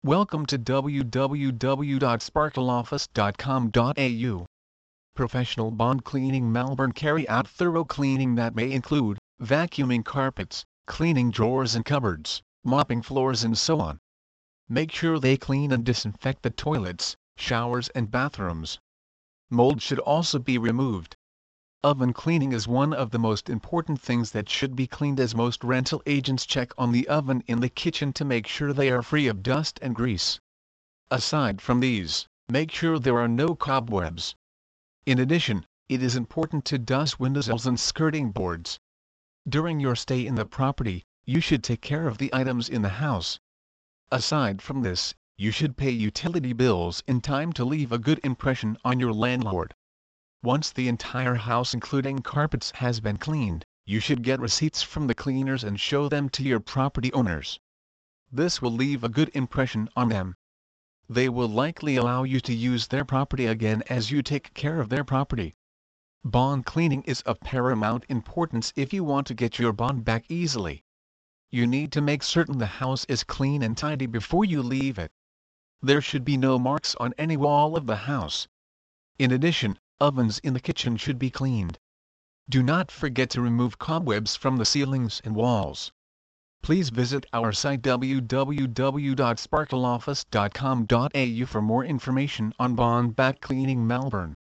Welcome to www.sparkleoffice.com.au. Professional Bond Cleaning Melbourne carry out thorough cleaning that may include vacuuming carpets, cleaning drawers and cupboards, mopping floors and so on. Make sure they clean and disinfect the toilets, showers and bathrooms. Mold should also be removed. Oven cleaning is one of the most important things that should be cleaned, as most rental agents check on the oven in the kitchen to make sure they are free of dust and grease. Aside from these, make sure there are no cobwebs. In addition, it is important to dust window sills and skirting boards. During your stay in the property, you should take care of the items in the house. Aside from this, you should pay utility bills in time to leave a good impression on your landlord. Once the entire house including carpets has been cleaned, you should get receipts from the cleaners and show them to your property owners. This will leave a good impression on them. They will likely allow you to use their property again as you take care of their property. Bond cleaning is of paramount importance if you want to get your bond back easily. You need to make certain the house is clean and tidy before you leave it. There should be no marks on any wall of the house. In addition, ovens in the kitchen should be cleaned. Do not forget to remove cobwebs from the ceilings and walls. Please visit our site www.sparkleoffice.com.au for more information on Bond Back Cleaning Melbourne.